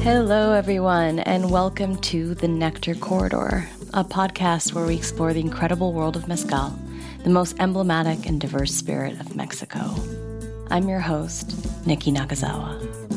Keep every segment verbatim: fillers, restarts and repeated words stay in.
Hello, everyone, and welcome to The Nectar Corridor, a podcast where we explore the incredible world of mezcal, the most emblematic and diverse spirit of Mexico. I'm your host, Nikki Nakazawa.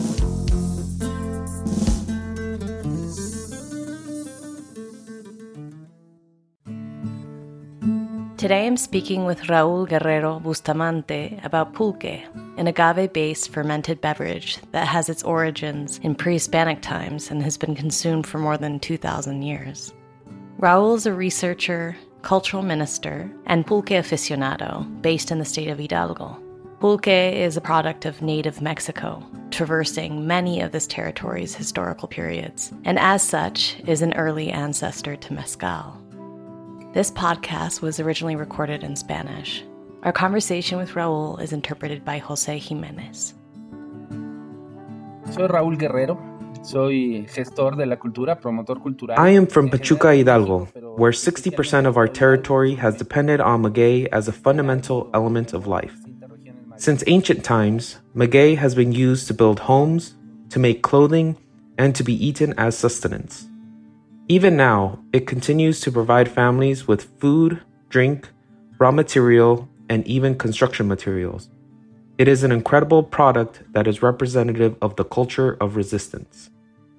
Today I'm speaking with Raul Guerrero Bustamante about pulque, an agave-based fermented beverage that has its origins in pre-Hispanic times and has been consumed for more than two thousand years. Raul is a researcher, cultural minister, and pulque aficionado based in the state of Hidalgo. Pulque is a product of native Mexico, traversing many of this territory's historical periods, and as such is an early ancestor to mezcal. This podcast was originally recorded in Spanish. Our conversation with Raul is interpreted by Jose Jimenez. Soy Raúl Guerrero. Soy gestor de la cultura, promotor cultural. I am from Pachuca, Hidalgo, where sixty percent of our territory has depended on maguey as a fundamental element of life. Since ancient times, maguey has been used to build homes, to make clothing, and to be eaten as sustenance. Even now, it continues to provide families with food, drink, raw material, and even construction materials. It is an incredible product that is representative of the culture of resistance.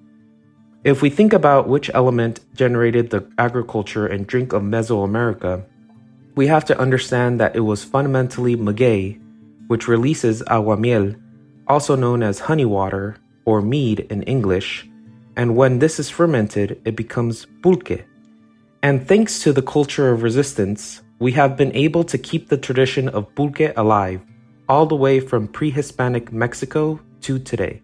If we think about which element generated the agriculture and drink of Mesoamerica, we have to understand that it was fundamentally maguey, which releases aguamiel, also known as honey water or mead in English, and when this is fermented, it becomes pulque. And thanks to the culture of resistance, we have been able to keep the tradition of pulque alive, all the way from pre-Hispanic Mexico to today.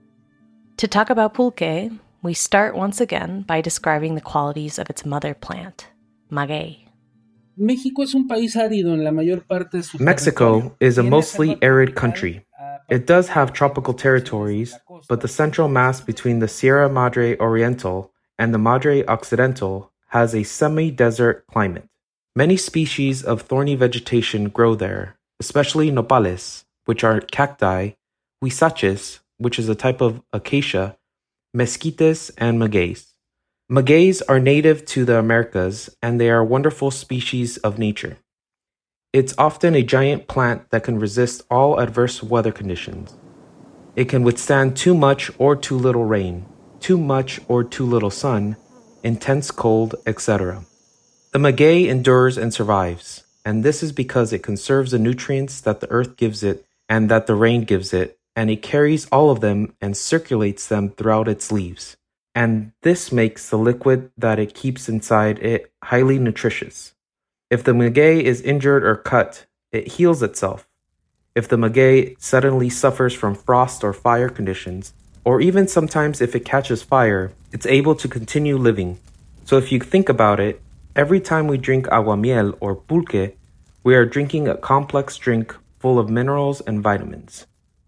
To talk about pulque, we start once again by describing the qualities of its mother plant, maguey. México es un país árido en la mayor parte de su Mexico is a mostly arid country. It does have tropical territories, but the central mass between the Sierra Madre Oriental and the Madre Occidental has a semi-desert climate. Many species of thorny vegetation grow there, especially nopales, which are cacti, huizaches, which is a type of acacia, mesquites, and magueys. Magueys are native to the Americas, and they are wonderful species of nature. It's often a giant plant that can resist all adverse weather conditions. It can withstand too much or too little rain, too much or too little sun, intense cold, et cetera. The maguey endures and survives, and this is because it conserves the nutrients that the earth gives it and that the rain gives it, and it carries all of them and circulates them throughout its leaves. And this makes the liquid that it keeps inside it highly nutritious. If the maguey is injured or cut, it heals itself. If the maguey suddenly suffers from frost or fire conditions, or even sometimes if it catches fire, it's able to continue living. So if you think about it, every time we drink aguamiel or pulque, we are drinking a complex drink full of minerals and vitamins.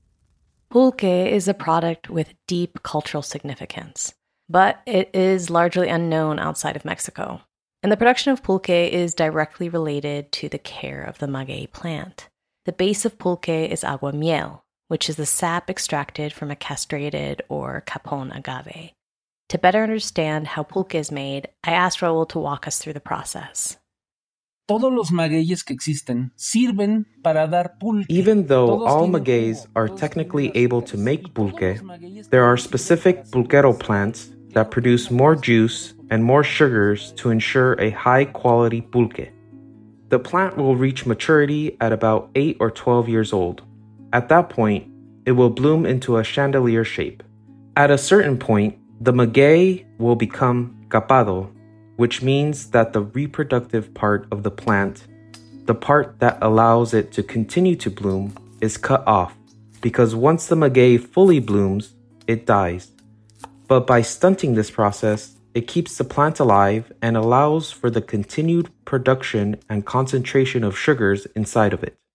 Pulque is a product with deep cultural significance, but it is largely unknown outside of Mexico. And the production of pulque is directly related to the care of the maguey plant. The base of pulque is aguamiel, which is the sap extracted from a castrated or capon agave. To better understand how pulque is made, I asked Raul to walk us through the process. Todos los magueyes que existen sirven para dar pulque. Even though all magueys are technically able to make pulque, there are specific pulquero plants that produce more juice and more sugars to ensure a high-quality pulque. The plant will reach maturity at about eight or twelve years old. At that point, it will bloom into a chandelier shape. At a certain point, the maguey will become capado, which means that the reproductive part of the plant, the part that allows it to continue to bloom, is cut off, because once the maguey fully blooms, it dies. But by stunting this process, it keeps the plant alive and allows for the continued production and concentration of sugars inside of it.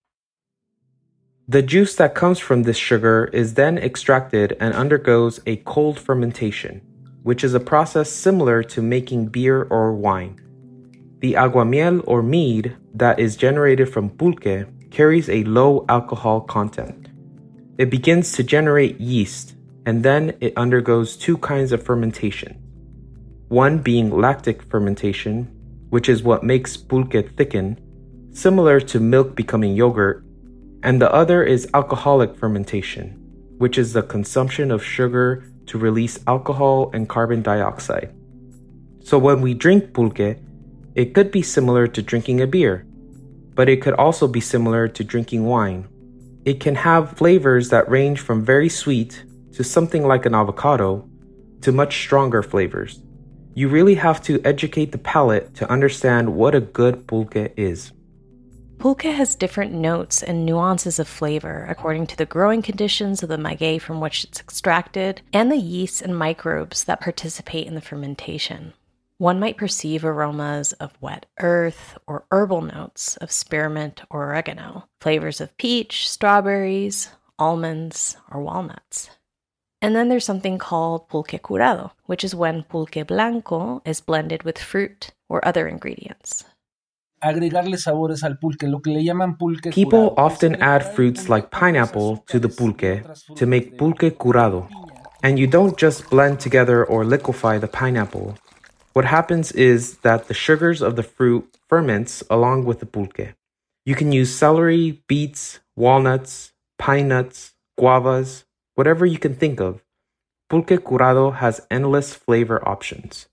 The juice that comes from this sugar is then extracted and undergoes a cold fermentation, which is a process similar to making beer or wine. The aguamiel or mead that is generated from pulque carries a low alcohol content. It begins to generate yeast, and then it undergoes two kinds of fermentation. One being lactic fermentation, which is what makes pulque thicken, similar to milk becoming yogurt, and the other is alcoholic fermentation, which is the consumption of sugar to release alcohol and carbon dioxide. So when we drink pulque, it could be similar to drinking a beer, but it could also be similar to drinking wine. It can have flavors that range from very sweet to something like an avocado to much stronger flavors. You really have to educate the palate to understand what a good pulque is. Pulque has different notes and nuances of flavor according to the growing conditions of the maguey from which it's extracted and the yeasts and microbes that participate in the fermentation. One might perceive aromas of wet earth or herbal notes of spearmint or oregano, flavors of peach, strawberries, almonds, or walnuts. And then there's something called pulque curado, which is when pulque blanco is blended with fruit or other ingredients. Agregarle sabores al pulque, lo que le llaman pulque People curado. often add fruits like pineapple to the pulque to make pulque curado. And you don't just blend together or liquefy the pineapple. What happens is that the sugars of the fruit ferments along with the pulque. You can use celery, beets, walnuts, pine nuts, guavas, whatever you can think of. Pulque curado has endless flavor options.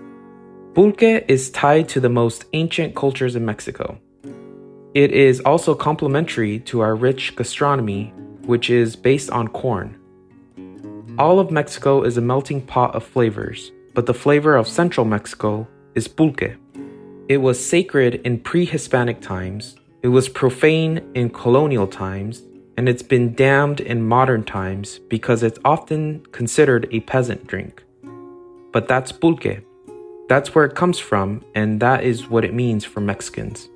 Pulque is tied to the most ancient cultures in Mexico. It is also complementary to our rich gastronomy, which is based on corn. All of Mexico is a melting pot of flavors, but the flavor of central Mexico is pulque. It was sacred in pre-Hispanic times, it was profane in colonial times, and it's been damned in modern times because it's often considered a peasant drink. But that's pulque. That's where it comes from, and that is what it means for Mexicans.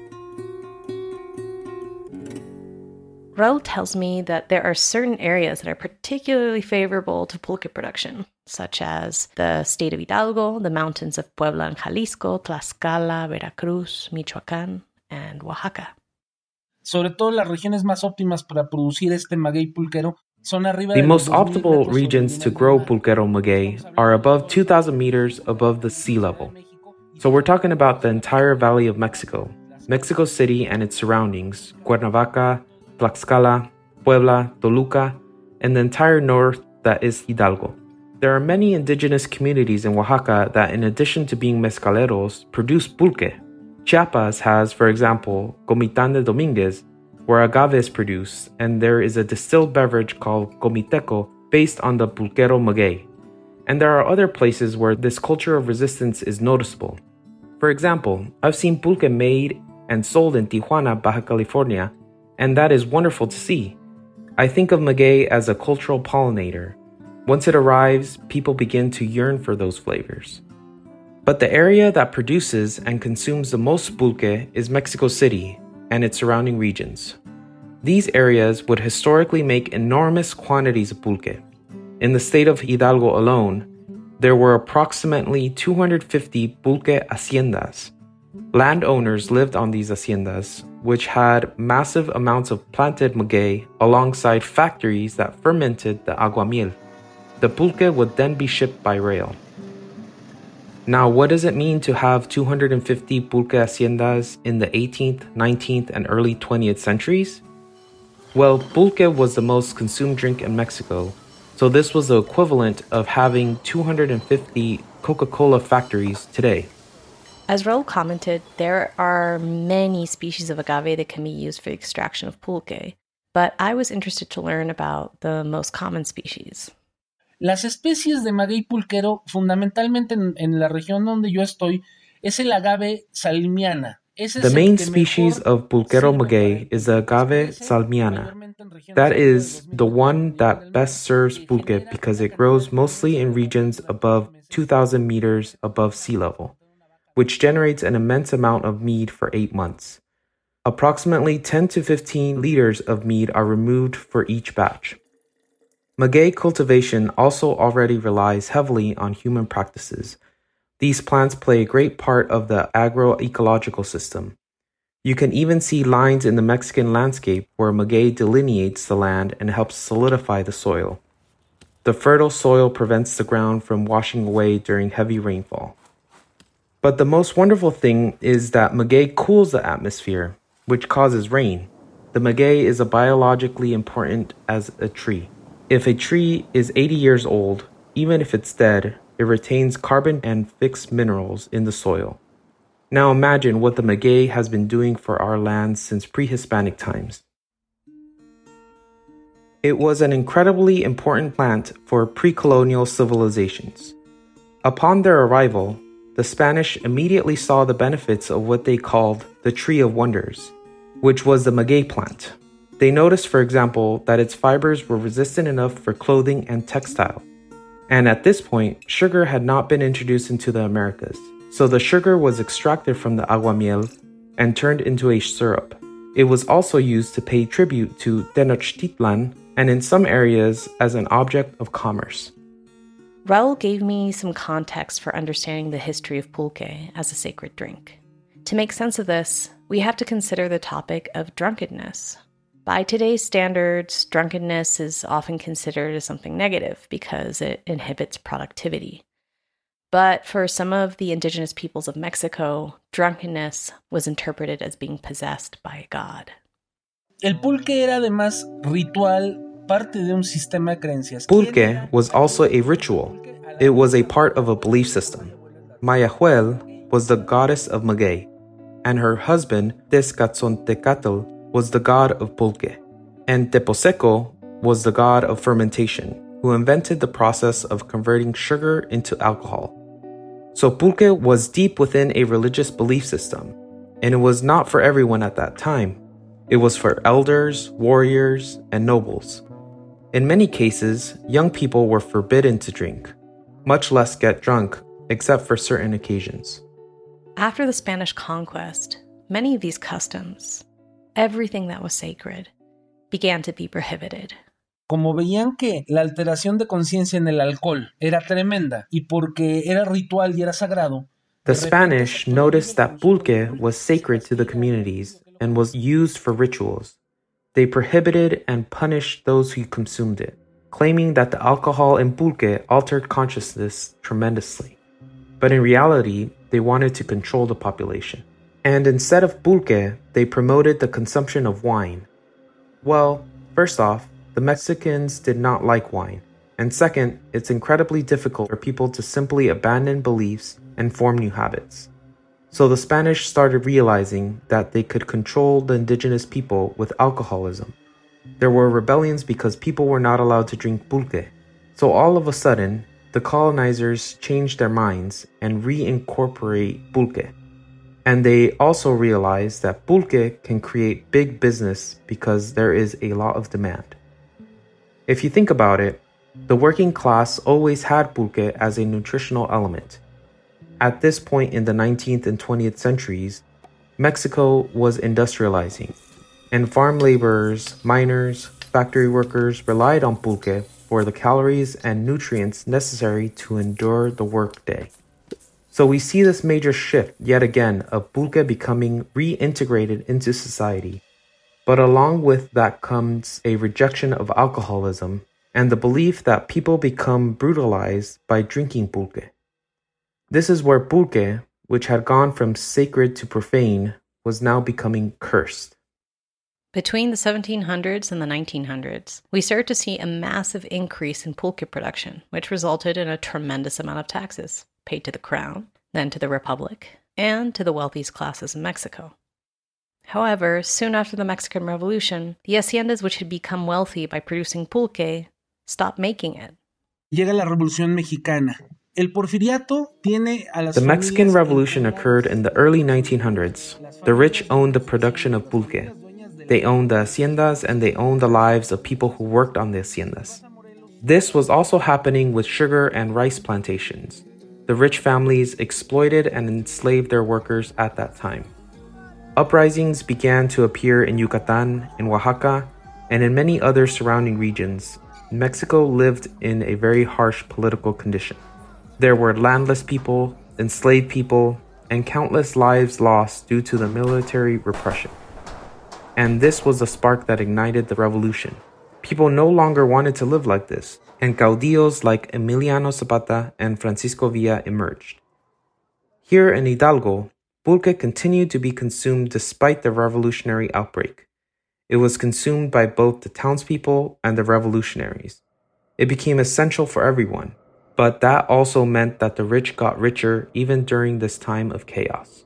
Raul tells me that there are certain areas that are particularly favorable to pulque production, such as the state of Hidalgo, the mountains of Puebla and Jalisco, Tlaxcala, Veracruz, Michoacán, and Oaxaca. Sobre todo las regiones más óptimas para producir este maguey pulquero son arriba The de most los dos mil optimal metros regions sobre to el nivel grow del mar. pulquero maguey are above two thousand meters above the sea level. So we're talking about the entire Valley of Mexico, Mexico City and its surroundings, Cuernavaca, Tlaxcala, Puebla, Toluca, and the entire north that is Hidalgo. There are many indigenous communities in Oaxaca that, in addition to being mezcaleros, produce pulque. Chiapas has, for example, Comitán de Domínguez, where agave is produced, and there is a distilled beverage called comiteco based on the pulquero maguey. And there are other places where this culture of resistance is noticeable. For example, I've seen pulque made and sold in Tijuana, Baja California, and that is wonderful to see. I think of maguey as a cultural pollinator. Once it arrives, people begin to yearn for those flavors. But the area that produces and consumes the most pulque is Mexico City and its surrounding regions. These areas would historically make enormous quantities of pulque. In the state of Hidalgo alone, there were approximately two hundred fifty pulque haciendas. Landowners lived on these haciendas, which had massive amounts of planted maguey alongside factories that fermented the aguamiel. The pulque would then be shipped by rail. Now, what does it mean to have two hundred fifty pulque haciendas in the eighteenth, nineteenth, and early twentieth centuries? Well, pulque was the most consumed drink in Mexico, so this was the equivalent of having two hundred fifty Coca-Cola factories today. As Raul commented, there are many species of agave that can be used for the extraction of pulque, but I was interested to learn about the most common species. Las especies de maguey pulquero, fundamentalmente en, en la región donde yo estoy, es el agave salmiana. Ese The es main el que species mejor of pulquero sirve maguey para is the agave crecer, salmiana. mayormente en regiones That arriba de is dos mil the one metros that sobre el best mar, serves y pulque genera because una it grows cantidad mostly in regions above two thousand meters above sea level, which generates an immense amount of mead for eight months. Approximately ten to fifteen liters of mead are removed for each batch. Maguey cultivation also already relies heavily on human practices. These plants play a great part of the agroecological system. You can even see lines in the Mexican landscape where maguey delineates the land and helps solidify the soil. The fertile soil prevents the ground from washing away during heavy rainfall. But the most wonderful thing is that maguey cools the atmosphere, which causes rain. The maguey is a biologically important as a tree. If a tree is eighty years old, even if it's dead, it retains carbon and fixed minerals in the soil. Now imagine what the maguey has been doing for our lands since pre-Hispanic times. It was an incredibly important plant for pre-colonial civilizations. Upon their arrival, the Spanish immediately saw the benefits of what they called the Tree of Wonders, which was the maguey plant. They noticed, for example, that its fibers were resistant enough for clothing and textile. And at this point, sugar had not been introduced into the Americas, so the sugar was extracted from the aguamiel and turned into a syrup. It was also used to pay tribute to Tenochtitlan and in some areas as an object of commerce. Raul gave me some context for understanding the history of pulque as a sacred drink. To make sense of this, we have to consider the topic of drunkenness. By today's standards, drunkenness is often considered as something negative because it inhibits productivity. But for some of the indigenous peoples of Mexico, drunkenness was interpreted as being possessed by a god. El pulque era además ritual, parte de un sistema de creencias. Pulque was also a ritual. It was a part of a belief system. Mayahuel was the goddess of maguey, and her husband, Tezcatzontecatl, was the god of pulque, and Teposeco was the god of fermentation, who invented the process of converting sugar into alcohol. So pulque was deep within a religious belief system, and it was not for everyone at that time. It was for elders, warriors, and nobles. In many cases, young people were forbidden to drink, much less get drunk, except for certain occasions. After the Spanish conquest, many of these customs, everything that was sacred, began to be prohibited. Como veían que la alteración de conciencia en el alcohol era tremenda y porque era ritual y era sagrado, the Spanish noticed that pulque was sacred to the communities and was used for rituals. They prohibited and punished those who consumed it, claiming that the alcohol in pulque altered consciousness tremendously. But in reality, they wanted to control the population. And instead of pulque, they promoted the consumption of wine. Well, first off, the Mexicans did not like wine. And second, it's incredibly difficult for people to simply abandon beliefs and form new habits. So the Spanish started realizing that they could control the indigenous people with alcoholism. There were rebellions because people were not allowed to drink pulque. So all of a sudden, the colonizers changed their minds and reincorporate pulque. And they also realized that pulque can create big business because there is a lot of demand. If you think about it, the working class always had pulque as a nutritional element. At this point in the nineteenth and twentieth centuries, Mexico was industrializing, and farm laborers, miners, factory workers relied on pulque for the calories and nutrients necessary to endure the workday. So we see this major shift yet again of pulque becoming reintegrated into society. But along with that comes a rejection of alcoholism and the belief that people become brutalized by drinking pulque. This is where pulque, which had gone from sacred to profane, was now becoming cursed. Between the seventeen hundreds and the nineteen hundreds, we started to see a massive increase in pulque production, which resulted in a tremendous amount of taxes paid to the crown, then to the republic, and to the wealthiest classes in Mexico. However, soon after the Mexican Revolution, the haciendas which had become wealthy by producing pulque stopped making it. Llega la Revolución Mexicana. El porfiriato tiene a las The Mexican Revolution occurred in the early nineteen hundreds. The rich owned the production of pulque. They owned the haciendas and they owned the lives of people who worked on the haciendas. This was also happening with sugar and rice plantations. The rich families exploited and enslaved their workers at that time. Uprisings began to appear in Yucatan, in Oaxaca, and in many other surrounding regions. Mexico lived in a very harsh political condition. There were landless people, enslaved people, and countless lives lost due to the military repression. And this was the spark that ignited the revolution. People no longer wanted to live like this, and caudillos like Emiliano Zapata and Francisco Villa emerged. Here in Hidalgo, pulque continued to be consumed despite the revolutionary outbreak. It was consumed by both the townspeople and the revolutionaries. It became essential for everyone, but that also meant that the rich got richer even during this time of chaos.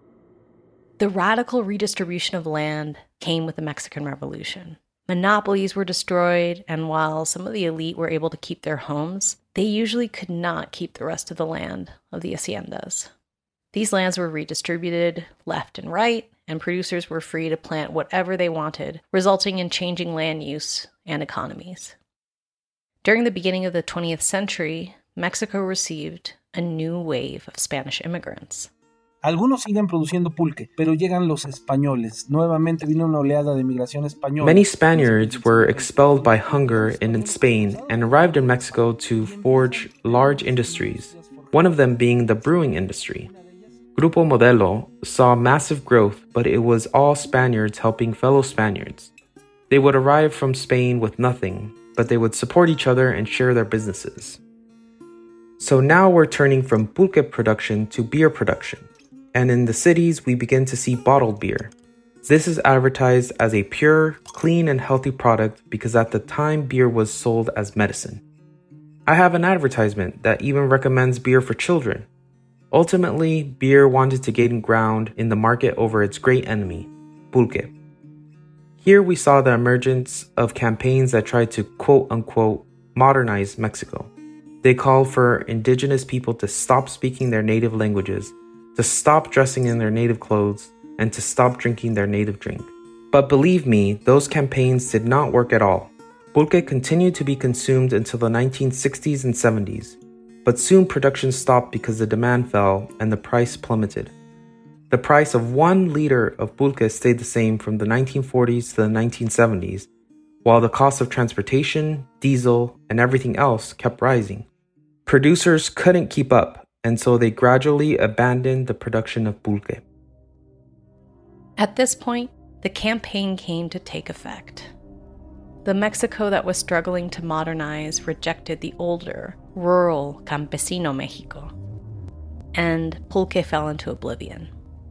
The radical redistribution of land came with the Mexican Revolution. Monopolies were destroyed, and while some of the elite were able to keep their homes, they usually could not keep the rest of the land of the haciendas. These lands were redistributed left and right, and producers were free to plant whatever they wanted, resulting in changing land use and economies. During the beginning of the twentieth century, Mexico received a new wave of Spanish immigrants. Algunos siguen produciendo pulque, pero llegan los españoles. Nuevamente vino una oleada de migración española. Many Spaniards were expelled by hunger in Spain and arrived in Mexico to forge large industries, one of them being the brewing industry. Grupo Modelo saw massive growth, but it was all Spaniards helping fellow Spaniards. They would arrive from Spain with nothing, but they would support each other and share their businesses. So now we're turning from pulque production to beer production. And in the cities, we begin to see bottled beer. This is advertised as a pure, clean, and healthy product because at the time beer was sold as medicine. I have an advertisement that even recommends beer for children. Ultimately, beer wanted to gain ground in the market over its great enemy, pulque. Here we saw the emergence of campaigns that tried to quote-unquote modernize Mexico. They called for indigenous people to stop speaking their native languages, to stop dressing in their native clothes, and to stop drinking their native drink. But believe me, those campaigns did not work at all. Pulque continued to be consumed until the nineteen sixties and seventies, but soon production stopped because the demand fell and the price plummeted. The price of one liter of pulque stayed the same from the nineteen forties to the nineteen seventies, while the cost of transportation, diesel, and everything else kept rising. Producers couldn't keep up, and so they gradually abandoned the production of pulque. At this point, the campaign came to take effect. The Mexico that was struggling to modernize rejected the older, rural campesino Mexico, and pulque fell into oblivion.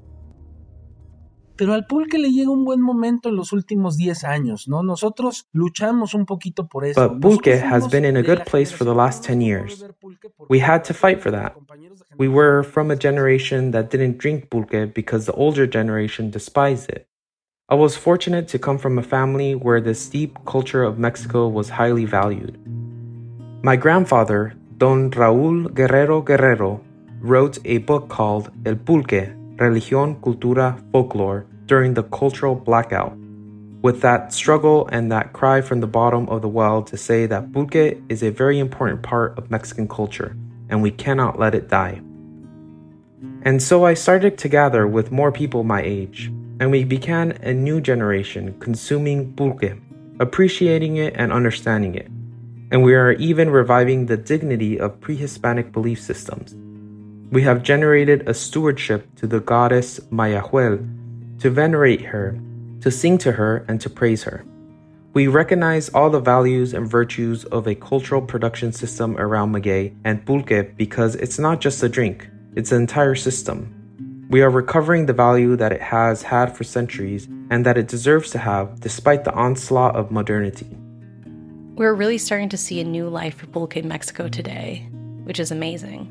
Pero al pulque le llega un buen momento en los últimos diez años, ¿no? Nosotros luchamos un poquito por eso. But pulque has been in a good place for the last ten years. We had to fight for that. We were from a generation that didn't drink pulque because the older generation despised it. I was fortunate to come from a family where this deep culture of Mexico was highly valued. My grandfather, Don Raúl Guerrero Guerrero, wrote a book called El Pulque, Religión, Cultura, Folklore during the cultural blackout, with that struggle and that cry from the bottom of the well to say that pulque is a very important part of Mexican culture, and we cannot let it die. And so I started to gather with more people my age, and we began a new generation consuming pulque, appreciating it and understanding it. And we are even reviving the dignity of pre-Hispanic belief systems. We have generated a stewardship to the goddess Mayahuel, to venerate her, to sing to her, and to praise her. We recognize all the values and virtues of a cultural production system around maguey and pulque because it's not just a drink, it's an entire system. We are recovering the value that it has had for centuries and that it deserves to have despite the onslaught of modernity. We're really starting to see a new life for pulque in Mexico today, which is amazing.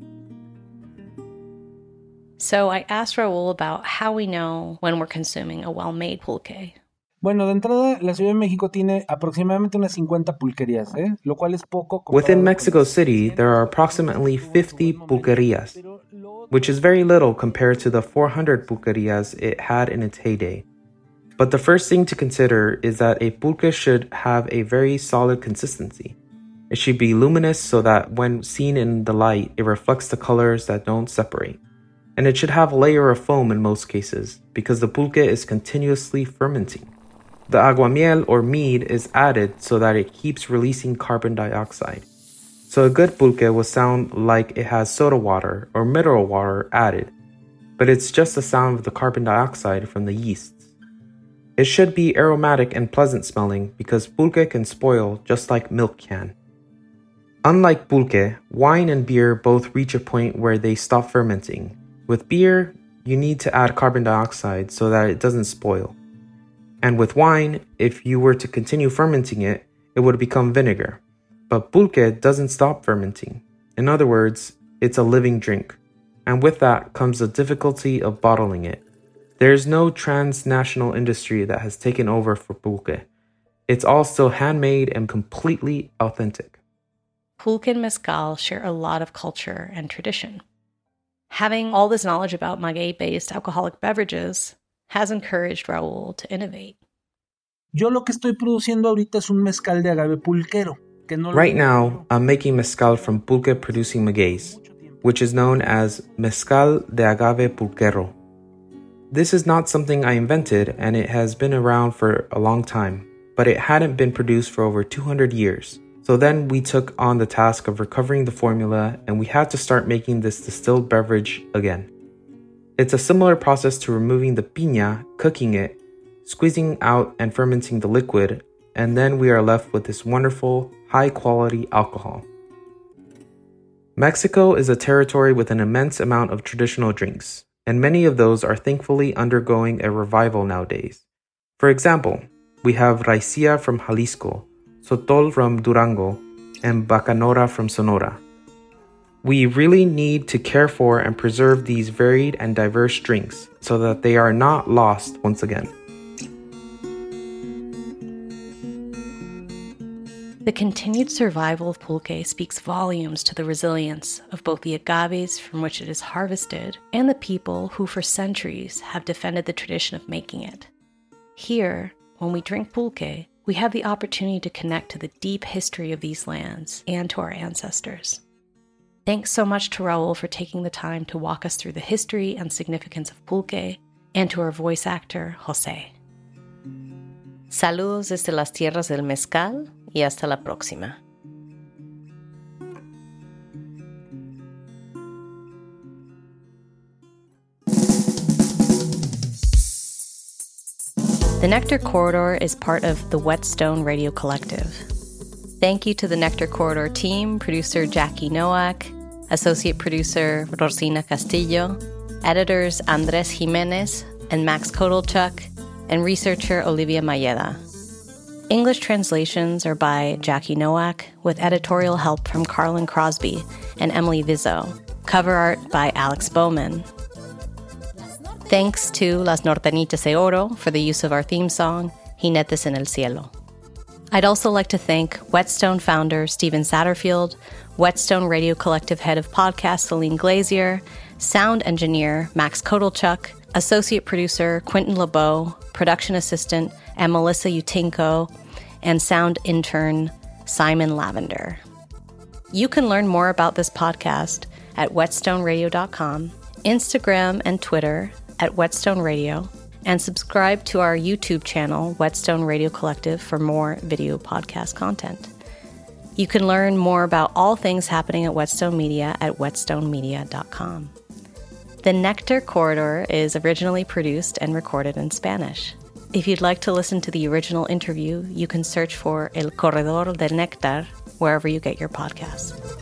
So I asked Raúl about how we know when we're consuming a well-made pulque. Bueno, de entrada, la Ciudad de México tiene aproximadamente unas cincuenta pulquerías, ¿eh? Lo cual es poco. Within Mexico City, there are approximately fifty pulquerías, which is very little compared to the four hundred pulquerías it had in its heyday. But the first thing to consider is that a pulque should have a very solid consistency. It should be luminous so that when seen in the light, it reflects the colors that don't separate. And it should have a layer of foam in most cases, because the pulque is continuously fermenting. The aguamiel or mead is added so that it keeps releasing carbon dioxide. So a good pulque will sound like it has soda water or mineral water added, but it's just the sound of the carbon dioxide from the yeasts. It should be aromatic and pleasant smelling because pulque can spoil just like milk can. Unlike pulque, wine and beer both reach a point where they stop fermenting. With beer, you need to add carbon dioxide so that it doesn't spoil. And with wine, if you were to continue fermenting it, it would become vinegar. But pulque doesn't stop fermenting. In other words, it's a living drink. And with that comes the difficulty of bottling it. There's no transnational industry that has taken over for pulque. It's all still handmade and completely authentic. Pulque and mezcal share a lot of culture and tradition. Having all this knowledge about maguey-based alcoholic beverages has encouraged Raul to innovate. Yo lo que estoy produciendo ahorita es un mezcal de agave pulquero. Que no Right now, I'm making mezcal from pulque-producing magueys, which is known as mezcal de agave pulquero. This is not something I invented, and it has been around for a long time, but it hadn't been produced for over two hundred years. So then we took on the task of recovering the formula, and we had to start making this distilled beverage again. It's a similar process to removing the piña, cooking it, squeezing out and fermenting the liquid, and then we are left with this wonderful, high-quality alcohol. Mexico is a territory with an immense amount of traditional drinks, and many of those are thankfully undergoing a revival nowadays. For example, we have raicilla from Jalisco, sotol from Durango, and bacanora from Sonora. We really need to care for and preserve these varied and diverse drinks so that they are not lost once again. The continued survival of pulque speaks volumes to the resilience of both the agaves from which it is harvested and the people who for centuries have defended the tradition of making it. Here, when we drink pulque, we have the opportunity to connect to the deep history of these lands and to our ancestors. Thanks so much to Raul for taking the time to walk us through the history and significance of pulque, and to our voice actor, Jose. Saludos desde las tierras del mezcal y hasta la próxima. The Nectar Corridor is part of the Whetstone Radio Collective. Thank you to the Nectar Corridor team, producer Jackie Nowak, associate producer Rosina Castillo, editors Andres Jimenez and Max Kotelchuk, and researcher Olivia Mayeda. English translations are by Jackie Nowak, with editorial help from Carlin Crosby and Emily Vizzo. Cover art by Alex Bowman. Thanks to Las Norteñitas de Oro for the use of our theme song, Jinetes en el Cielo. I'd also like to thank Whetstone founder Stephen Satterfield, Whetstone Radio Collective head of podcast Celine Glazier, sound engineer Max Kotelchuk, associate producer Quentin LeBeau, production assistant and Melissa Utinko, and sound intern Simon Lavender. You can learn more about this podcast at whetstone radio dot com, Instagram and Twitter at Whetstone Radio, and subscribe to our YouTube channel, Whetstone Radio Collective, for more video podcast content. You can learn more about all things happening at Whetstone Media at whetstone media dot com. The Nectar Corridor is originally produced and recorded in Spanish. If you'd like to listen to the original interview, you can search for El Corredor del Néctar wherever you get your podcasts.